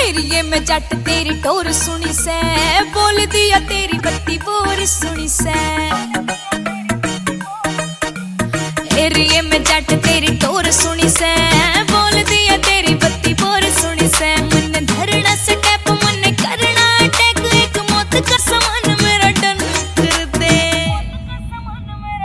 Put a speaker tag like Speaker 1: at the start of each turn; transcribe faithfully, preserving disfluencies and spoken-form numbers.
Speaker 1: तेरी मैं जट तेरी टोर सुनी से, बोल दिया तेरी बत्ती बोर सुनी से।